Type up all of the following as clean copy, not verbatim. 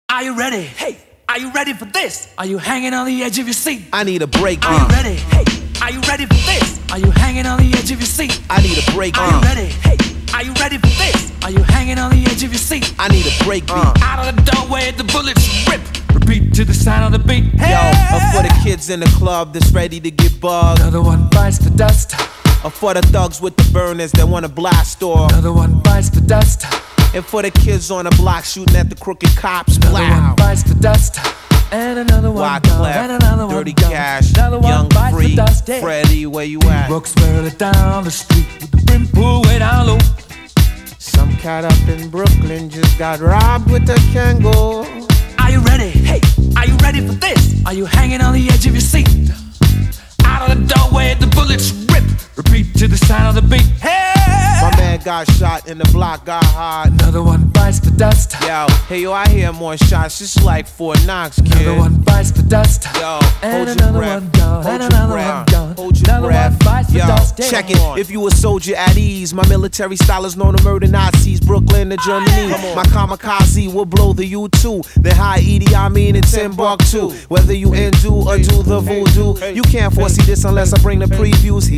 Are you ready? Hey, are you ready for this? Are you hanging on the edge of your seat? I need a break. Are you ready? Hey, are you ready for this? Are you hanging on the edge of your seat? I need a break. Are you ready? Hey, are you ready for this? Are you hanging on the edge of your seat? I need a break. Out of the doorway, the bullets rip. Repeat to the sound of the beat. Hey! Yo, for the kids in the club that's ready to get bugged. Another one bites the dust. For the thugs with the burners that wanna blast off. Another one bites the dust. And for the kids on the block shooting at the crooked cops. Another one bites the dust. And another one gone, and another one Dirty gone. Cash, Another one Young bites Free, the dust. Hey. Freddie, where you at? Brooks barely down the street with the brim pulled way down low. Some cat up in Brooklyn just got robbed with a Kangol. Are you ready? Hey, are you ready for this? Are you hanging on the edge of your seat? Out of the doorway, the bullets rip. Repeat to the sound of the beat. Hey! My man got shot and the block got hot. Another one bites the dust. Yo, hey yo, I hear more shots. It's like Fort Knox, kid. Another one bites the dust. Yo, and hold your another breath. one gone. Hold And your another breath. one gone. Hold your Another breath. one bites the Yo, dust. check it. If you a soldier at ease, my military style is known to murder Nazis. Brooklyn to Germany. My kamikaze will blow the U2. Then high Edie, I mean in Timbuktu. Whether you Hindu or do the voodoo, you can't foresee this unless I bring the previews.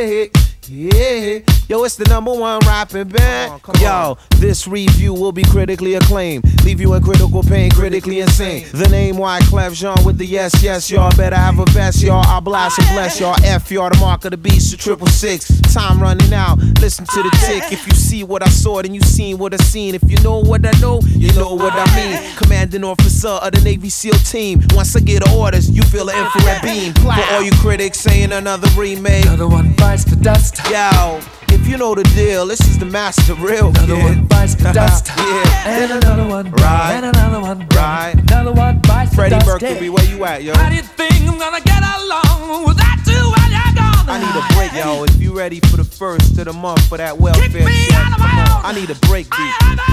Yeah. Yo, it's the #1 rapping band. Yo, this review will be critically acclaimed. Leave you in critical pain, critically insane. The name Wyclef Jean with the yes, y'all better have a vest, y'all. I blast and bless y'all. F y'all, the mark of the beast, the 666. Time running out, listen to the tick. If you see what I saw, then you seen what I seen. If you know what I know, you know what I mean. Commanding officer of the Navy SEAL team. Once I get orders, you feel an infrared beam. For all you critics saying another remake. Another one bites the dust. Yo, if you know the deal, this is the master real kid. Another one bites the dust. Yeah. And another one gone. Right. And another one gone. Right. Another one bites the Freddie dust. Mercury, where you at, yo? How do you think I'm gonna get along without you while you're gone? I need a break, yo. If you ready for the first of the month for that welfare Kick me check, out of my come on. house. I need a break beat.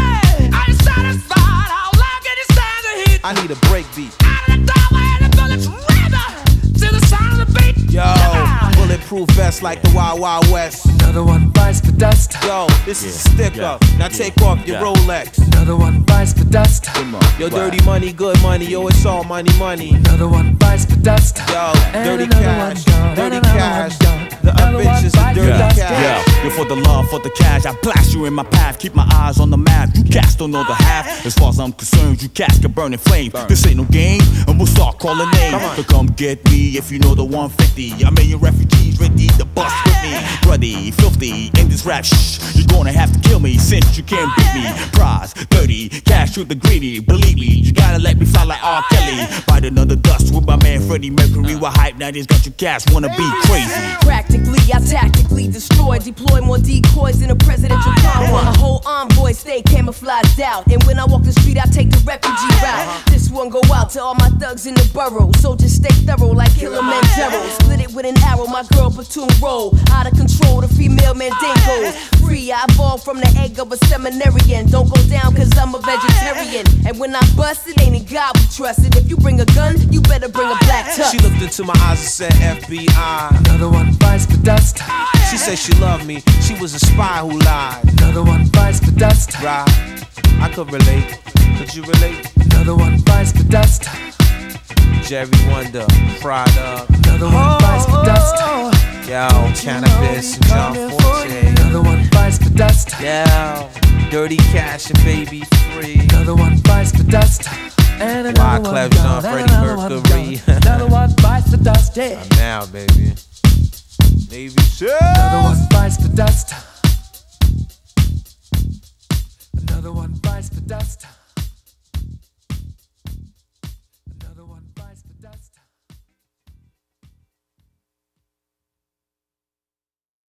Are you satisfied? How long can you stand the heat? I need a break beat. Out of the doorway, the bullets river to the sound of the beat. Yo, bulletproof vest like the Wild Wild West. Another one bites the dust. Yo, this is a sticker. Now take off your Rolex. Another one bites the dust. Yo, dirty money, good money. Yo, it's all money. Another one bites the dust. Yo, And dirty another cash, one gone. dirty And another cash. one gone. The Another one adventures of bites the dirty dust. cash. You're for the love, for the cash. I blast you in my path, keep my eyes on the map. You cats don't know the half. As far as I'm concerned, you cats can burn in flame. This ain't no game, and we'll start calling names. So come get me if you know the 150. I'm in your refugees ready to bust with me. Bloody, filthy, in this rap you're gonna have to kill me since you can't beat me. Prize, dirty, cash with the greedy. Believe me, you gotta let me fly like R. Kelly. Bite another dust with my man Freddie Mercury. What hype now is got you cats wanna be crazy. Practically, I tactically destroy, deploy more decoys than a presidential convoy. A whole envoy stay camouflaged out, and when I walk the street, I take the refugee route. This one go out to all my thugs in the borough, so just stay thorough like Kilimanjaro. Split it with an arrow, my girl platoon roll. Out of control, the female mandingos. Free, I evolved from the egg of a seminarian. Don't go down cause I'm a vegetarian. And when I bust it, ain't in God we trust it. If you bring a gun, you better bring a black tux. She looked into my eyes and said FBI. Another one bites the dust. She said she loved me. She was a spy who lied. Another one bites the dust. Right, I could relate. Could you relate? Another one bites the dust. Jerry Wonder, fried up. Another one bites the dust. Yo, cannabis and John Forte. Another one bites the dust. Yo, dirty cash and baby free. Another one bites the dust. And another one Wyclef Jean, gone. And Freddie another one Mercury. gone. Another one bites the dust. Yeah. Now, baby. Navy SEALs. Another one bites the dust. Another one bites the dust.